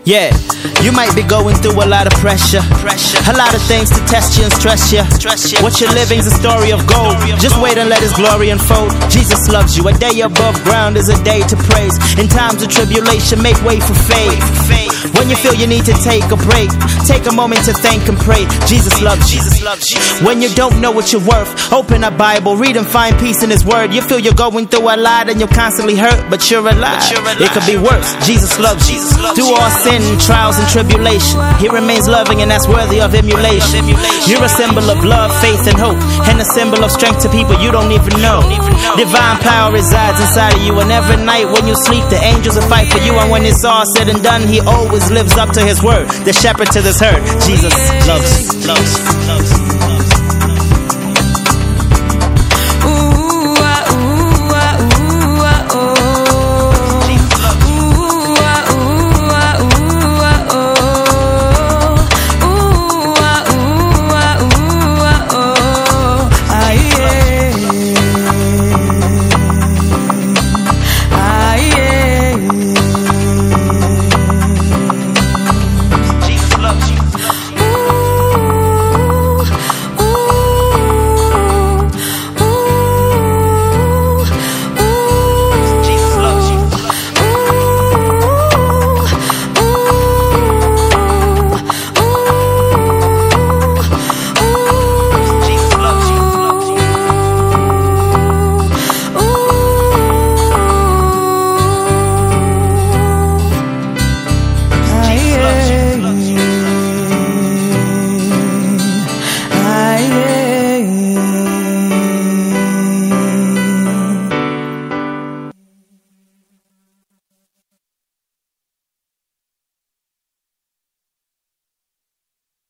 Yeah, you might be going through a lot of pressure. A lot of things to test you and stress you. What you're living's a story of gold. Just wait and let His glory unfold. Jesus loves you. A day above ground is a day to praise. In times of tribulation, make way for faith. When you feel you need to take a break, take a moment to thank and pray. Jesus loves you. When you don't know what you're worth, open a Bible, read and find peace in His word. You feel you're going through a lot and you're constantly hurt, but you're alive. It could be worse. Jesus loves you. Through all sin, trials and tribulation, He remains loving, and that's worthy of emulation. You're a symbol of love, faith and hope, and a symbol of strength to people you don't even know. Divine power resides inside of you, and every night when you sleep, the angels will fight for you. And when it's all said and done, He always lives up to His word. The shepherd to this herd. Jesus loves.